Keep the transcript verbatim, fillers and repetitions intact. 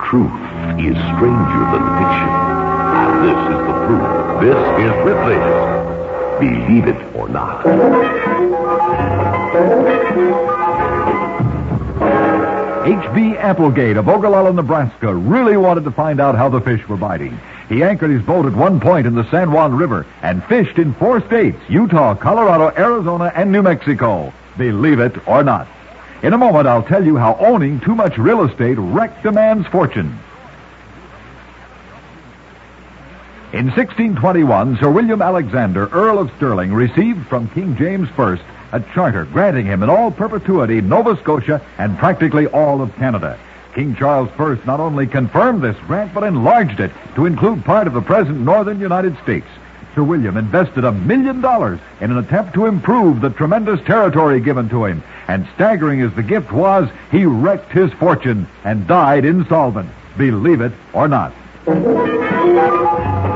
Truth is stranger than fiction. And this is the proof. This is Ripley's Believe It or Not. H B Applegate of Ogallala, Nebraska, really wanted to find out how the fish were biting. He anchored his boat at one point in the San Juan River and fished in four states, Utah, Colorado, Arizona, and New Mexico. Believe it or not. In a moment, I'll tell you how owning too much real estate wrecked a man's fortune. In sixteen twenty-one, Sir William Alexander, Earl of Stirling, received from King James the First a charter granting him in all perpetuity Nova Scotia and practically all of Canada. King Charles the First not only confirmed this grant, but enlarged it to include part of the present northern United States. Sir William invested a million dollars in an attempt to improve the tremendous territory given to him, and staggering as the gift was, he wrecked his fortune and died insolvent. Believe it or not.